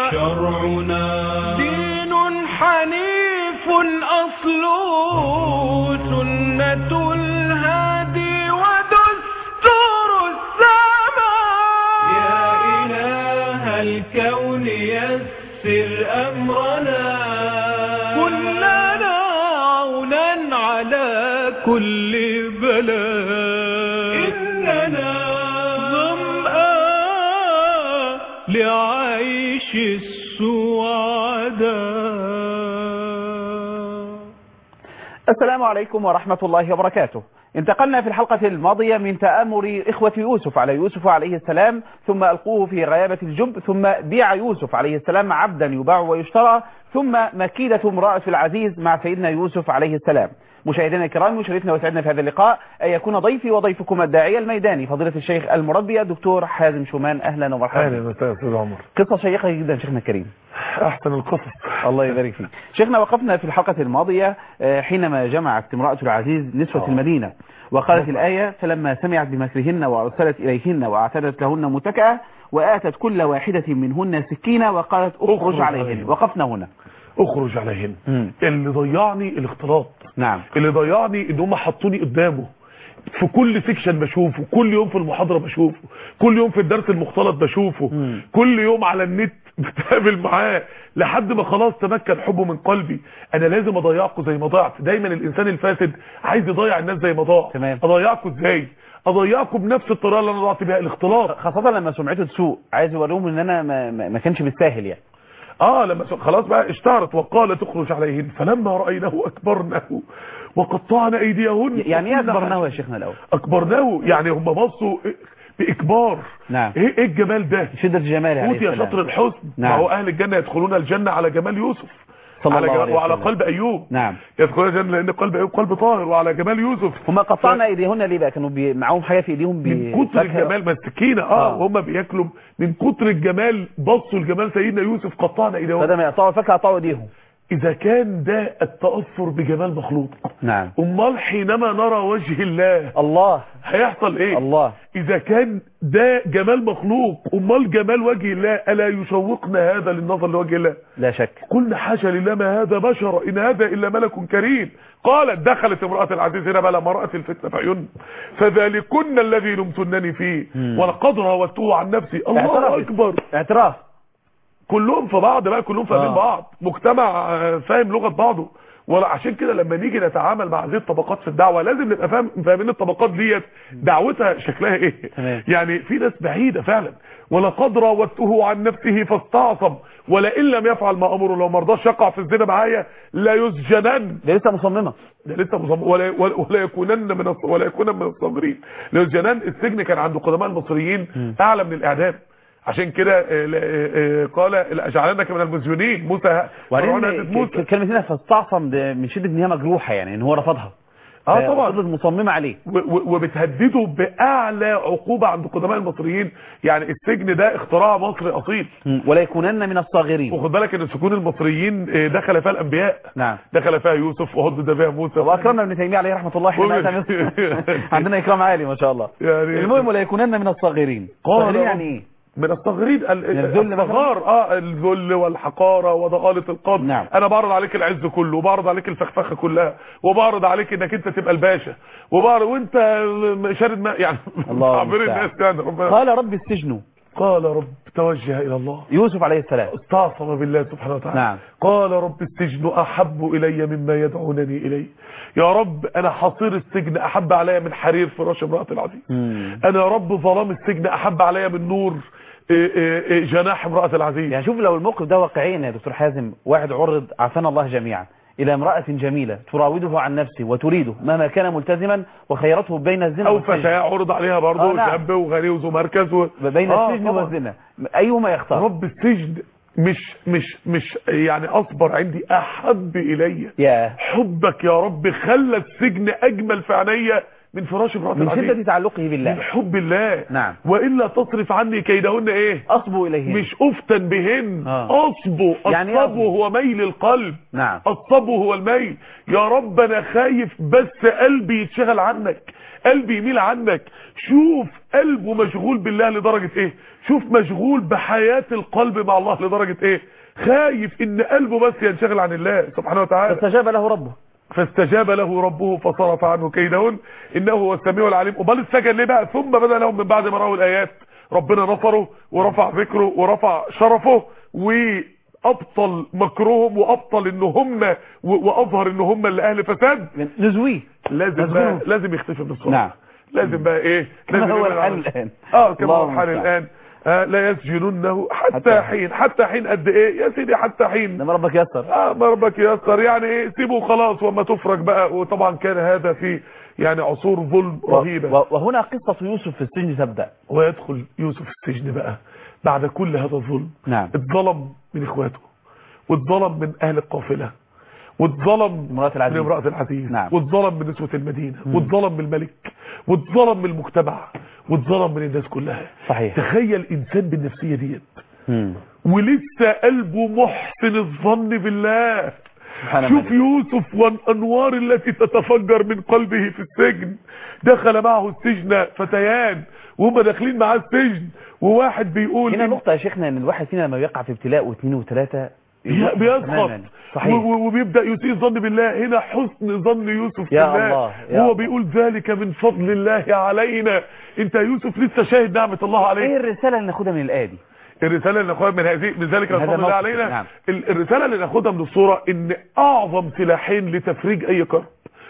شرعنا دين حنيف أصله سنة الهادي ودستور السماء. يا إله الكون يسر أمرنا كلنا عونا على كل بلاء. إننا ظمآن لعيش السعداء. السلام عليكم ورحمة الله وبركاته. انتقلنا في الحلقة الماضية من تآمر إخوة يوسف على يوسف عليه السلام، ثم ألقوه في غيابة الجب، ثم بيع يوسف عليه السلام عبدا يباع ويشترى، ثم مكيدة امرأة العزيز مع سيدنا يوسف عليه السلام. مشاهدينا الكرام، يشرفنا ويسعدنا في هذا اللقاء أن يكون ضيفي وضيفكم الداعية الميداني فضيلة الشيخ المربي الدكتور حازم شومان. أهلا ومرحبا. أهلا وسهلا أستاذ عمر. قصة شيقة جدا شيخنا الكريم. أحسن القصص. الله يبارك فيك. شيخنا، وقفنا في الحلقة الماضية حينما جمعت امرأة العزيز نسوة المدينة، وقالت الآية: فلما سمعت بمكرهن وأرسلت إليهن وأعتدت لهن متكئة وآتت كل واحدة منهن سكينة وقالت اخرج عليهن. وقفنا هنا. اخرج عليهن. اللي ضيعني الاختلاط. نعم. اللي ضيعني ان هم حطوني قدامه في كل سيكشن بشوفه، كل يوم في المحاضرة بشوفه، كل يوم في الدرس المختلط بشوفه، كل يوم على النت بتقابل معاه، لحد ما خلاص تمكن حبه من قلبي. انا لازم اضيعكم زي ما ضيعت. دايما الانسان الفاسد عايز يضيع الناس زي ما ضاع. اضيعكم ازاي؟ اضيعكم بنفس الطريقه اللي انا ضيعت بيها، الاختلاط. خاصة لما سمعته تسوء، عايز يوريهم ان انا ما كانش بالساهل يعني. لما خلاص بقى اشتهرت وقالت اخرج عليهن فلما رأيناه اكبرناه وقطعنا ايديهن. يعني ايه اكبرناه يا شيخنا الاول؟ اكبرناه يعني هم بصوا باكبار. نعم. ايه الجمال ده؟ شدة الجمال عليه السلام. يا شطر الحسن. نعم. ما هو اهل الجنة يدخلون الجنة على جمال يوسف وعلى قلب ايوب. نعم. يدخلون الجنة لان قلب ايوب قلب طاهر وعلى جمال يوسف. هم قطعنا ايديهن ليه بقى؟ كانوا معاهم حاجه في ايديهم من كتر الجمال، ما السكينه وهم بياكلوا من كتر الجمال، بصوا الجمال سيدنا يوسف قطعنا ايديهم. بدل ما يقطعوا الفاكهه قطعوا ايديهم. اذا كان ده التأثر بجمال مخلوق، نعم، امال حينما نرى وجه الله هيحصل ايه؟ الله. اذا كان ده جمال مخلوق، امال جمال وجه الله الا يشوقنا هذا للنظر لوجه الله؟ لا شك. قلنا حاشا لله ما هذا بشر ان هذا الا ملك كريم. قالت دخلت امرأة العزيز هنا بقى لما رأت الفتنة فعيون فذلكن الذي لمتنني فيه ولقد راودته عن نفسي. الله اكبر. اعتراف. كلهم في بعض بقى، كلهم فاهمين بعض، مجتمع فاهم لغة بعضه. ولا عشان كده لما نيجي نتعامل مع هذه الطبقات في الدعوة لازم نبقى فاهمين الطبقات ديت دعوتها شكلها ايه. يعني في ناس بعيدة فعلا. ولقد راودته عن نفسه فاستعصم ولئن لم يفعل ما امره لو ما رضاش يقع في الزنا معايا لا يسجنن. ده لسه مصممة. ولا يكونن من الصابرين. لا يسجنن. السجن كان عند قدماء المصريين اعلى من الاعدام. عشان كده قال اجعلنك من المسجونين. موسى كلمة هنا فاستعصم من شدة ان هي مجروحة، يعني ان هو رفضها. طبعا فضلت مصممة عليه وبتهدده باعلى عقوبة عند قدماء المصريين. يعني السجن ده اختراع مصري اصيل. ولا يكونن من الصاغرين. وخد بالك ان سجون المصريين دخل فيها الانبياء. نعم. دخل فيها يوسف وهدد فيها موسى واكرمنا ابن تيمية عليه رحمة الله. عندنا اكرام عالي ما شاء الله. يعني المهم ولا يكونن من الصاغرين. يعني ايه؟ من الصغيرين. الصغار الذل والحقارة وضغالة القبر. نعم. انا بعرض عليك العز كله وبعرض عليك الفخفخة كلها وبعرض عليك انك انت تبقى الباشا وانت شارد ما يعني عبر الناس. يعني قال رب السجن. قال رب توجه الى الله. يوسف عليه السلام استعصم بالله سبحانه وتعالى. نعم. قال رب السجن احب الي مما يدعونني اليه. يا رب انا حصير السجن احب علي من حرير فراش امرأة العزيز. انا يا رب ظلام السجن احب علي من نور جناح امرأة العزيز. يعني شوف لو الموقف ده واقعيا يا دكتور حازم، واحد عرض عافانا الله جميعا الى امرأة جميلة تراوده عن نفسه وتريده مهما كان ملتزما وخيرته بين الزنا او فتاة عرض عليها برضه شاب وغني وذو مركز بين السجن والزنا، ايهما يختار؟ رب السجن مش يعني اصبر عندي احب الي. حبك يا رب خلى السجن اجمل في عينيا من فراش امرأة العزيز. من شدة تعلقه بالله. من حب الله. نعم. وإلا تصرف عني كيدهن ايه؟ اصبوا اليهن. مش افتن بهن. اصبوا. يعني الصبو هو ميل القلب. نعم. الصبو هو الميل. يا رب انا خايف بس قلبي يتشغل عنك، قلبي يميل عنك. شوف قلبه مشغول بالله لدرجة ايه؟ شوف مشغول بحياة القلب مع الله لدرجة ايه، خايف ان قلبه بس ينشغل عن الله سبحانه وتعالى. فاستجاب له ربه فصرف عنه كيدهن انه هو السميع العليم. امال السجن ليه بقى؟ ثم بدا لهم من بعد ما راوا الايات ربنا نصره ورفع ذكره ورفع شرفه وابطل مكرهم وابطل ان هم واظهر ان هم اللي اهل فساد. نزويه لازم يختفي من الصورة. نعم. لازم بقى ايه، كما هو الحال الان. كما هو الحال الان. لا يسجنونه حتى حين. حتى حين قد ايه يا سيدي؟ حتى حين لما ربك ييسر. ما ربك ييسر، يعني ايه، سيبه خلاص وما تفرج بقى. وطبعا كان هذا في يعني عصور ظلم رهيبة. وهنا قصة يوسف في السجن تبدأ. ويدخل يوسف السجن بقى بعد كل هذا الظلم. نعم. اتظلم من اخواته، واتظلم من اهل القافلة، واتظلم من امرأة العزيز. نعم. واتظلم من نسوة المدينة، واتظلم من الملك، واتظلم من المجتمع، واتظلم من الناس كلها. صحيح. تخيل انسان بالنفسية ديت ولسه قلبه محسن الظن بالله. شوف يوسف والانوار التي تتفجر من قلبه في السجن. دخل معه السجن فتيان وهم داخلين معاه السجن، وواحد بيقول هنا نقطة يا شيخنا، ان الواحد فينا لما يقع في ابتلاء واثنين وثلاثة بيسقط وبيبدأ يسيء الظن بالله. هنا حسن ظن يوسف بالله. هو بيقول ذلك من فضل الله علينا. انت يا يوسف لسه شاهد نعمة الله عليك. ايه الرسالة اللي ناخدها من الآية دي؟ الرسالة اللي ناخدها من ذلك من فضل الله علينا. نعم. الرسالة اللي ناخدها من الصورة ان اعظم سلاحين لتفريج اي كرب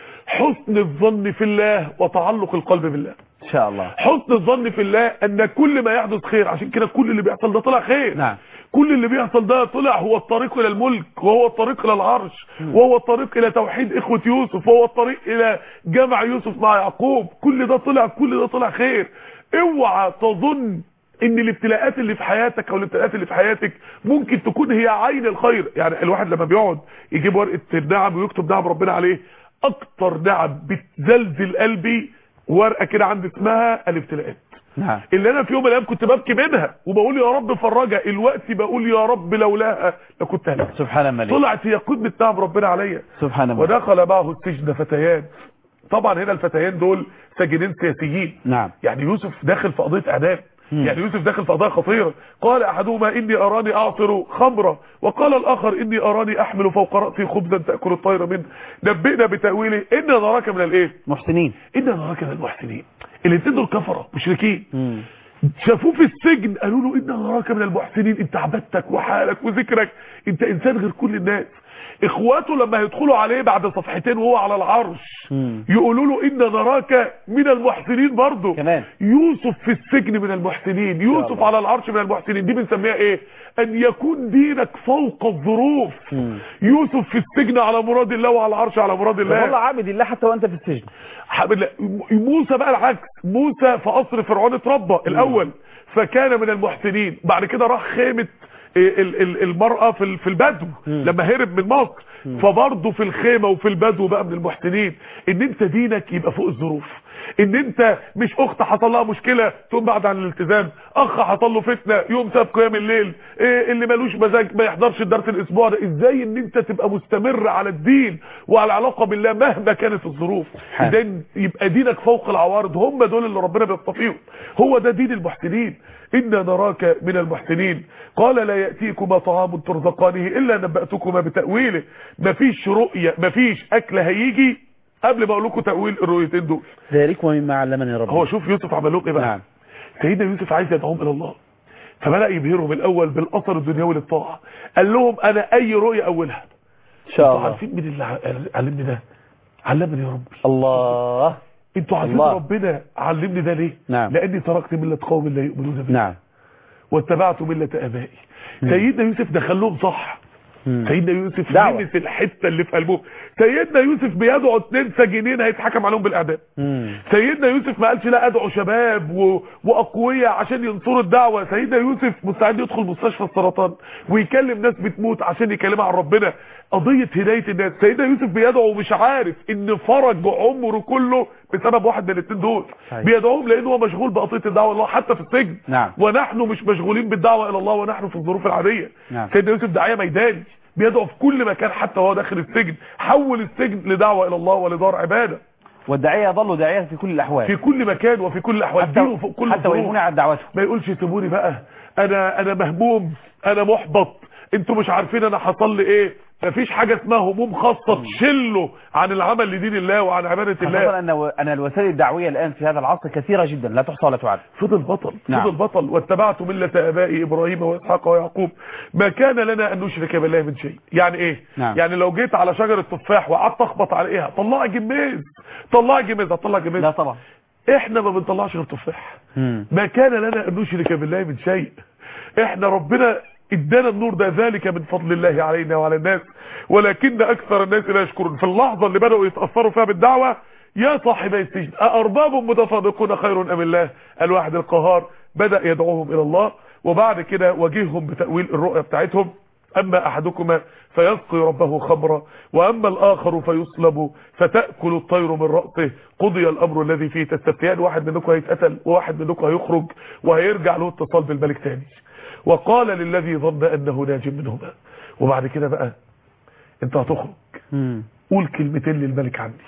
حسن الظن في الله وتعلق القلب بالله ان شاء الله. حسن الظن في الله ان كل ما يحدث خير. عشان كده كل اللي بيحصل ده طلع خير. نعم. كل اللي بيحصل ده طلع هو الطريق الى الملك، وهو الطريق الى العرش، وهو الطريق الى توحيد اخوة يوسف، وهو الطريق الى جمع يوسف مع يعقوب. كل ده طلع خير. اوعى تظن ان الابتلاءات اللي في حياتك او الابتلاءات اللي في حياتك ممكن تكون هي عين الخير. يعني الواحد لما بيقعد يجيب ورقة النعم ويكتب نعم ربنا عليه، اكتر نعم بتزلزل قلبي ورقة كده عندي اسمها الابتلاءات. نعم. اللي انا في يوم من الايام كنت ببكي منها وبقول يا رب فرجها، الوقت بقول يا رب لولاها لكنت هلك. سبحان الملك. طلعت هي قمة نعم ربنا عليا. سبحان الملك. ودخل معه السجن فتيان. طبعا هنا الفتيان دول ساجنين سياسيين. نعم. يعني يوسف داخل في قضية اعدام. يعني يوسف داخل في قضايا خطيرة. قال احدهما اني اراني اعصر خمرة، وقال الاخر اني اراني احمل فوق رأسي خبزا تأكل الطير منه. نبئنا بتأويله انا نراك من الايه؟ محسنين. انا نراك من المحسنين. الاثنين دول كفرة مشركين. شافوه في السجن قالوا له انا نراك من المحسنين، انت عبادتك وحالك وذكرك انت انسان غير كل الناس. اخواته لما يدخلوا عليه بعد صفحتين وهو على العرش يقولوا له إن نراك من المحسنين برضه كمان. يوسف في السجن من المحسنين، يوسف على العرش من المحسنين. دي بنسميها ايه؟ ان يكون دينك فوق الظروف. يوسف في السجن على مراد الله وعلى العرش على مراد الله. والله عابد الله حتى وانت في السجن. موسى بقى العكس. موسى في قصر فرعون اتربى الاول فكان من المحسنين. بعد كده راح خيمة المرأة في البدو لما هرب من مصر، فبرضه في الخيمة وفي البدو بقى من المحسنين. ان انت دينك يبقى فوق الظروف، ان انت مش اخت حصل لها مشكلة تقوم بعد عن الالتزام، اخ حصل له فتنة يوم ساب قيام الليل، اللي مالوش مزاج ما يحضرش الدرس الاسبوع ده. ازاي ان انت تبقى مستمر على الدين وعلى العلاقة بالله مهما كانت الظروف؟ ازاي يبقى دينك فوق العوارض؟ هم دول اللي ربنا بيصطفيهم. هو ده دين المحسنين. إنا نراك من المحسنين. قال لا يأتيكما طعام ترزقانه إلا نبأتكما بتأويله. مفيش رؤية مفيش أكل هيجي قبل ما أقول لكم تأويل الرؤيتين دول. ذلك ومما علمني ربي. هو شوف يوسف عمل لهم إيه بقى؟ نعم. سيدنا يوسف عايز يدعوهم إلى الله، فبدأ يبهرهم الأول بالأثر الدنيوي للطاعة. قال لهم أنا أي رؤية أولها إن شاء الله. عارفين مين اللي علمني ده؟ علمني يا ربي الله. انتوا عارفين ربنا علمني ده ليه؟ نعم. لاني تركت ملة قوم لا يؤمنون به. نعم. واتبعت ملة ابائي. سيدنا يوسف دخل لهم صح. سيدنا يوسف لمس الحته اللي في قلبه. سيدنا يوسف بيدعو 2 سجينين هيتحكم عليهم بالاعدام. سيدنا يوسف ما قالش لا ادعو شباب واقوياء عشان ينصروا الدعوه. سيدنا يوسف مستعد يدخل مستشفى السرطان ويكلم ناس بتموت عشان يكلمها عن ربنا. قضيه هدايه الناس. سيدنا يوسف بيدعو ومش عارف ان فرج عمره كله بسبب واحد من الاثنين دول. بيدعوهم لانه هو مشغول بقضيه الدعوه الله حتى في السجن. نعم. ونحن مش مشغولين بالدعوه الى الله ونحن في الظروف العاديه. نعم. سيدنا يوسف داعيه ميداني بيدعو في كل مكان حتى وهو داخل السجن. حول السجن لدعوه الى الله ولدار عباده. والداعية يظل داعية في كل الأحوال، في كل مكان وفي كل الاحوال، دينه في كل حتى وإن منع عن دعوته. ما يقولش سيبوني بقى، انا مهموم، انا محبط، انتوا مش عارفين انا حصل لي ايه. مفيش حاجه اسمها هموم خاصه تشله عن العمل لدين الله وعن عباده الله. خاصة ان الوسائل الدعويه الان في هذا العصر كثيره جدا لا تحصى ولا تعد. فضل بطل. نعم. فضل بطل. واتبعت مله ابائي ابراهيم واسحاق ويعقوب ما كان لنا ان نشرك بالله من شيء. يعني ايه؟ نعم. يعني لو جيت على شجره تفاح وقعدت اخبط عليها طلع جميز، طلع جميز، هتطلع جميز؟ لا طبعا. احنا ما بنطلعش غير تفاح. ما كان لنا ان نشرك بالله من شيء. احنا ربنا ادانا النور ده، ذلك من فضل الله علينا وعلى الناس ولكن اكثر الناس لا يشكرون. في اللحظه اللي بداوا يتاثروا فيها بالدعوه، يا صاحبي السجن أأرباب متفرقون خير ام الله الواحد القهار، بدا يدعوهم الى الله. وبعد كده واجههم بتاويل الرؤيا بتاعتهم، اما احدكما فيسقي ربه خمرا واما الاخر فيصلب فتاكل الطير من راسه قضي الامر الذي فيه تستفتيان. واحد منكم هيتقتل وواحد منكم هيخرج وهيرجع له اتصال بالملك تاني. وقال للذي ظن انه ناج منهما. وبعد كده بقى انت هتخرج، قول كلمتين للملك عني.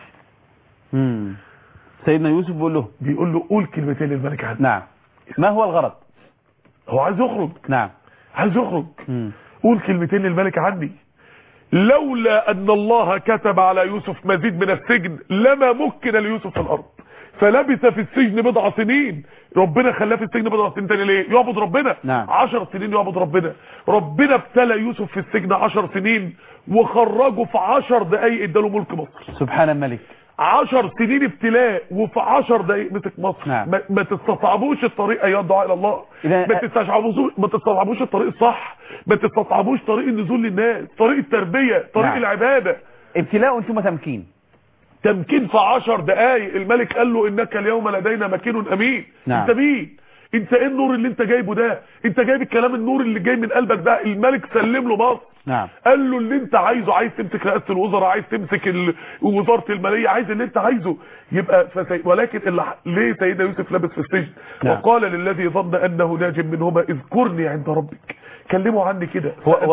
سيدنا يوسف بيقول له قول كلمتين للملك عني. نعم. ما هو الغرض؟ هو عايز يخرج. نعم. عايز يخرج. قول كلمتين للملك عني. لولا ان الله كتب على يوسف مزيد من السجن لما مكن ليوسف في الارض فلبث في السجن بضع سنين. ربنا خلاه في السجن بضع سنين تاني ليه؟ يعبد ربنا. نعم. 10 سنين يعبد ربنا. ربنا ابتلى يوسف في السجن 10 سنين وخرجه في 10 دقايق اداله ملك مصر. سبحان الملك. 10 سنين ابتلاء وفي 10 دقايق مسك مصر. نعم. ما تستصعبوش الطريق ايها الدعاء الى الله. ما تستصعبوش الطريق الصح، ما تستصعبوش طريق النزول للناس، طريق التربيه، طريق نعم. العباده. ابتلاء ثم تمكين. تمكين في 10 دقايق. الملك قال له انك اليوم لدينا مكين امين. نعم. انت مين؟ انت ايه النور اللي انت جايبه ده؟ انت جايب الكلام النور اللي جاي من قلبك ده. الملك سلم له مصر. نعم. قال له اللي انت عايزه، عايز تمسك رئاسه الوزراء، عايز تمسك وزاره الماليه، عايز اللي انت عايزه يبقى ولكن ليه سيدنا يوسف لابس في السجن؟ نعم. وقال للذي ظن انه ناج منهما اذكرني عند ربك. كلموا عني كده.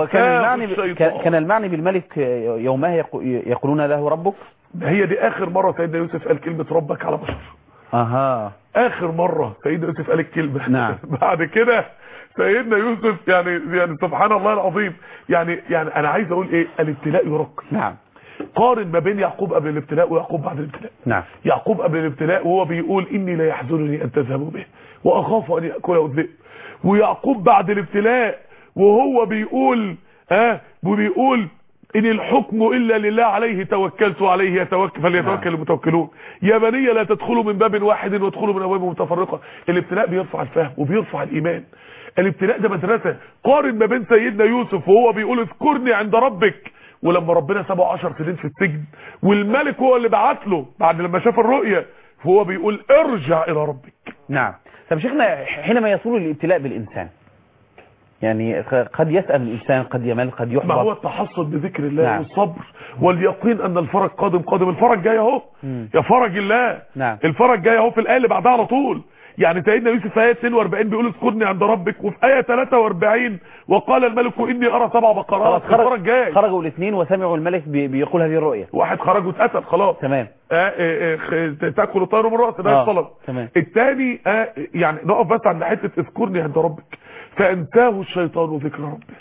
كان المعني بالملك يومها يقولون له ربك. هي دي اخر مره سيدنا يوسف قال كلمه ربك على بشر. اخر مره سيدنا يوسف قال الكلمه. نعم. بعد كده سيدنا يوسف يعني سبحان الله العظيم. يعني انا عايز اقول ايه؟ الابتلاء يرقي. نعم. قارن ما بين يعقوب قبل الابتلاء ويعقوب بعد الابتلاء. نعم. يعقوب قبل الابتلاء وهو بيقول اني لا يحزنني ان تذهبوا به واخاف ان ياكله الذئب. ويعقوب بعد الابتلاء وهو بيقول وبيقول ان الحكم الا لله عليه توكلت عليه يتوكل فليتوكل المتوكلون. يا بني لا تدخلوا من باب واحد وادخلوا من ابواب متفرقه. الابتلاء بيرفع الفهم وبيرفع الايمان. الابتلاء ده مدرسه. قارن ما بين سيدنا يوسف وهو بيقول اذكرني عند ربك، ولما ربنا سابه 10 سنين في السجن والملك هو اللي بعت له بعد لما شاف الرؤيه فهو بيقول ارجع الى ربك. نعم. طب شيخنا، حينما يصول الابتلاء بالانسان يعني قد يسأل الإنسان، قد يمل، قد يحبط. ما هو التحصن بذكر الله. نعم. والصبر واليقين أن الفرج قادم. الفرج جاي اهو. يا فرج الله. نعم. الفرج جاي اهو في الآية اللي بعدها على طول. يعني سيدنا يوسف في آية 42 بيقول اذكرني عند ربك، وفي آية 43 وقال الملك إني أرى 7 بقرات. الفرج جاي. خرجوا الاثنين وسمعوا الملك بيقول هذه الرؤية. واحد خرج واتقتل خلاص. تمام. تاكل الطير من رأسه ده الطلب. تمام. الثاني يعني نقف بس عند حتة اذكرني عند ربك فأنساه الشيطان ذكر ربه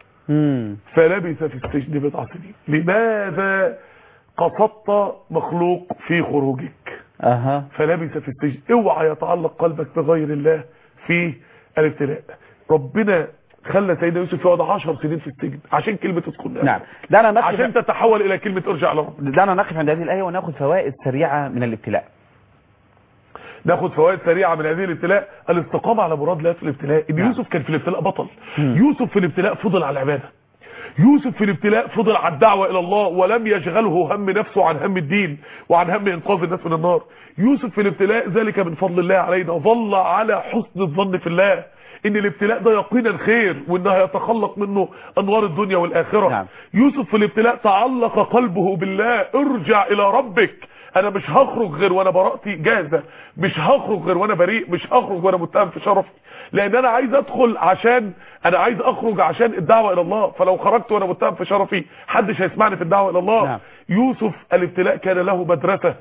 فلبث في السجن بضع سنين. لماذا قصدت مخلوق في خروجك؟ فلبث في السجن. اوعى يتعلق قلبك بغير الله في الابتلاء. ربنا خلى سيدنا يوسف يقعد 10 سنين في السجن عشان كلمة اذكرني. نعم. عشان تتحول الى كلمة ارجع لربك. دعنا نقف عند هذه الآية وناخذ فوائد سريعة من الابتلاء. ناخد فوائد سريعه من هذه الابتلاء. الاستقامه على مراد الله في الابتلاء. ان يوسف كان في الابتلاء بطل. يوسف في الابتلاء فضل على العباده. يوسف في الابتلاء فضل على الدعوه الى الله ولم يشغله هم نفسه عن هم الدين وعن هم انقاذ الناس من النار. يوسف في الابتلاء ذلك من فضل الله علينا ظل على حسن الظن في الله ان الابتلاء ده يقينا خير وانه يتخلق منه انوار الدنيا والاخره. نعم. يوسف في الابتلاء تعلق قلبه بالله. ارجع الى ربك. انا مش هخرج غير وانا براءتي جاهزه، مش هخرج غير وانا بريء، مش هخرج وانا متهم في شرفي، لان انا عايز ادخل عشان انا عايز اخرج عشان الدعوه الى الله. فلو خرجت وانا متهم في شرفي محدش هيسمعني في الدعوه الى الله. نعم. يوسف الابتلاء كان له مدرسة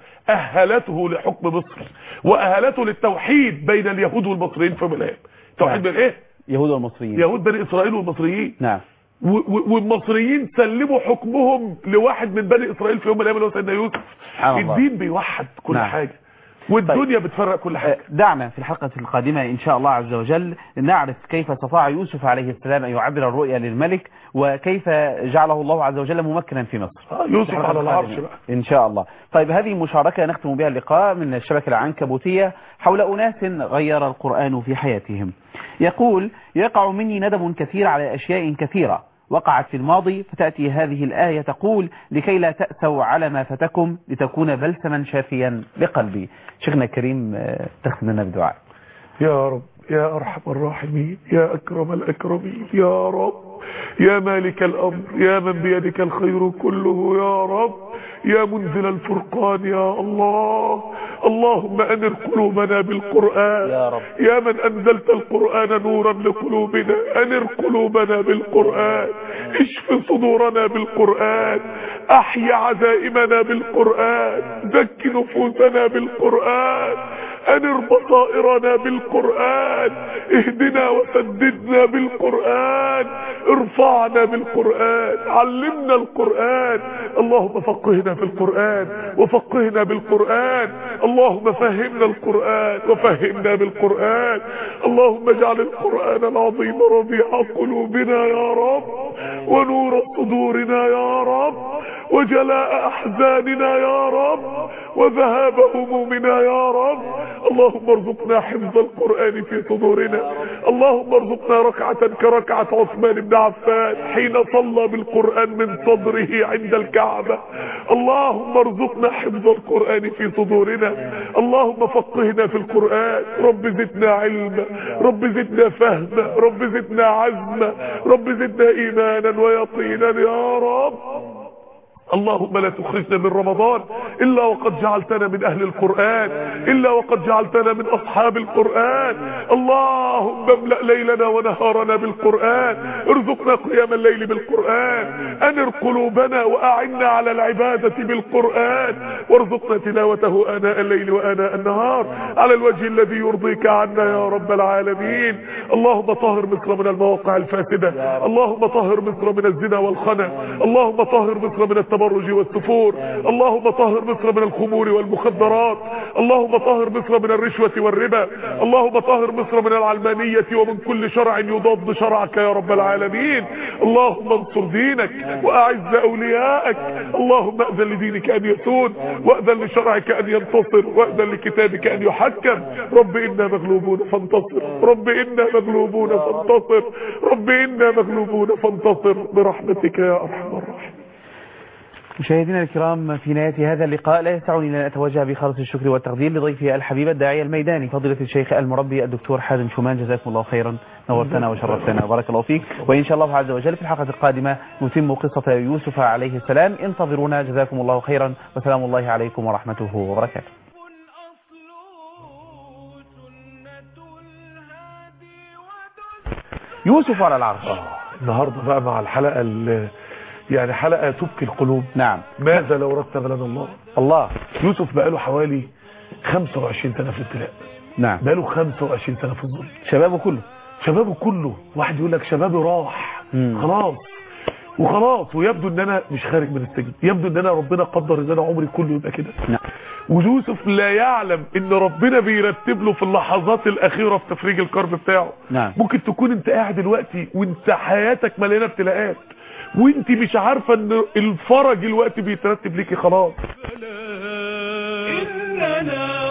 أهلته لحكم مصر وأهلته للتوحيد بين اليهود والمصريين في بلاد. توحيد بين ايه؟ يهود والمصريين، يهود بني إسرائيل والمصريين. نعم. والمصريين سلموا حكمهم لواحد من بني إسرائيل في يوم من الأيام اللي هو سيدنا يوسف. الدين بيوحد كل حاجة والدنيا بتفرق كل حاجة. دعنا في الحلقة القادمة إن شاء الله عز وجل نعرف كيف استطاع يوسف عليه السلام أن يعبر الرؤيا للملك وكيف جعله الله عز وجل ممكنا في مصر. يوسف على العرش بقى إن شاء الله. طيب هذه مشاركة نختم بها اللقاء من الشبكة العنكبوتية حول أناس غير القرآن في حياتهم. يقول: يقع مني ندم كثير على أشياء كثيرة وقعت في الماضي، فتأتي هذه الآية تقول: لكي لا تأسوا على ما فتكم لتكون بلسما شافيا لقلبي. شيخنا الكريم تختم لنا بدعاء. يا رب يا أرحم الراحمين يا أكرم الأكرمين يا رب يا مالك الأمر يا من بيدك الخير كله يا رب يا منزل الفرقان يا الله. اللهم أنر قلوبنا بالقرآن يا رب. يا من أنزلت القرآن نورا لقلوبنا أنر قلوبنا بالقرآن اشف صدورنا بالقرآن أحيا عزائمنا بالقرآن زك نفوسنا بالقرآن أنر بصائرنا بالقرآن اهدنا وسددنا بالقرآن ارفعنا بالقرآن علمنا القرآن. اللهم فقهنا في القرآن وفقهنا بالقرآن. اللهم فهمنا القرآن وفهمنا بالقرآن. اللهم اجعل القرآن العظيم ربيع قلوبنا يا رب ونور صدورنا يا رب وجلاء أحزاننا يا رب وذهاب همومنا يا رب. اللهم ارزقنا حفظ القرآن في صدورنا. اللهم ارزقنا ركعة كركعة عثمان بن عفان حين صلى بالقرآن من صدره عند الكعبة. اللهم ارزقنا حفظ القرآن في صدورنا. اللهم فقهنا في القرآن. رب زدنا علما رب زدنا فهما رب زدنا عزما رب زدنا إيمانا ويقينا يا رب. اللهم لا تخرجنا من رمضان إلا وقد جعلتنا من أهل القرآن إلا وقد جعلتنا من أصحاب القرآن. اللهم املأ ليلنا ونهارنا بالقرآن. ارزقنا قيام الليل بالقرآن. أنر قلوبنا وأعنا على العبادة بالقرآن وارزقنا تلاوته آناء الليل وآناء النهار على الوجه الذي يرضيك عنا يا رب العالمين. اللهم طهر مصر من المواقع الفاسدة. اللهم طهر مصر من الزنا والخنا. اللهم طهر مصر من التبرج والسفور. اللهم طهر مصر من الخمور والمخدرات. اللهم طهر مصر من الرشوة والربا. اللهم طهر مصر من العلمانية ومن كل شرع يضاد شرعك يا رب العالمين. اللهم انصر دينك وأعز أولياءك. اللهم أذن لدينك أن يسود وأذن لشرعك أن ينتصر وأذن لكتابك أن يحكم. رب إنا مغلوبون فانتصر رب إنا مغلوبون فانتصر رب إنا مغلوبون فانتصر برحمتك يا أرحم الراحمين. مشاهدينا الكرام، في نهاية هذا اللقاء لا يسعني أن أتوجه بخالص الشكر والتقدير لضيفي الحبيب الداعية الميداني فضيلة الشيخ المربي الدكتور حازم شومان. جزاكم الله خيرا، نورتنا وشرفتنا وبارك الله فيك. وإن شاء الله عز وجل في الحلقة القادمة نتم قصة يوسف عليه السلام. انتظرونا، جزاكم الله خيرا وسلام الله عليكم ورحمته وبركاته. يوسف على العرش. النهاردة بقى مع الحلقة يعني حلقة تبكي القلوب. نعم. ماذا لو رتب لنا الله. يوسف بقى له حوالي 25 سنة في الابتلاء. نعم. بقى له 25 سنة في الظلم. شبابه كله. واحد يقول لك شبابي راح خلاص ويبدو ان انا مش خارج من السجن. يبدو ان انا ربنا قدر ان انا عمري كله يبقى كده. نعم. ويوسف لا يعلم ان ربنا بيرتب له في اللحظات الاخيرة في تفريج الكرب بتاعه. نعم. ممكن تكون انت قاعد دلوقتي وانت حياتك مليانة ابتلاءات وانت مش عارفة ان الفرج الوقت بيترتب ليكي خلاص. إننا